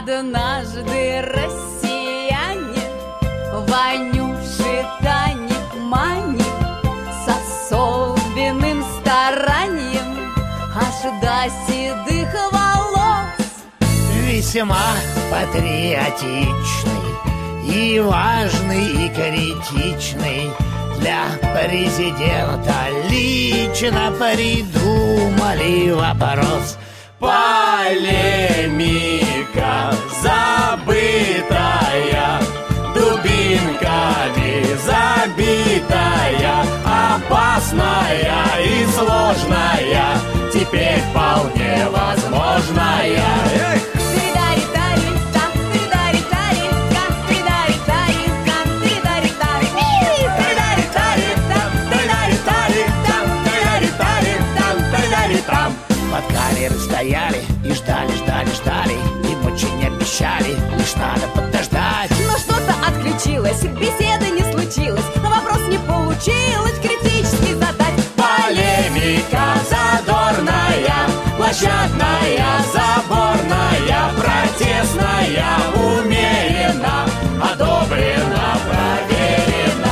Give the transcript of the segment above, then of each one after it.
Однажды россияне Ванюши Тане Мане с особенным старанием аж до седых волос. Весьма патриотичный и важный, и критичный для президента лично придумали вопрос. Полемика забытая, дубинками забитая, опасная и сложная, теперь вполне возможная. Под камеры стояли и ждали, ждали, ждали. Им очень обещали, лишь надо подождать. Но что-то отключилось, беседы не случилось, вопрос не получилось критически задать. Полемика задорная, площадная, заборная, протестная, умеренно, одобрена, проверена.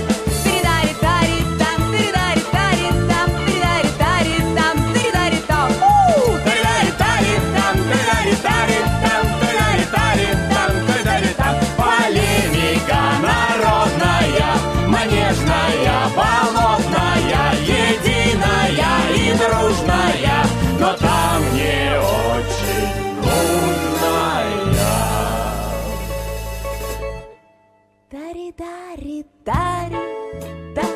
Полемика народная, манежная, болотная, единая и дружная, но там не очень нужная. Тари-тари-тари-тари.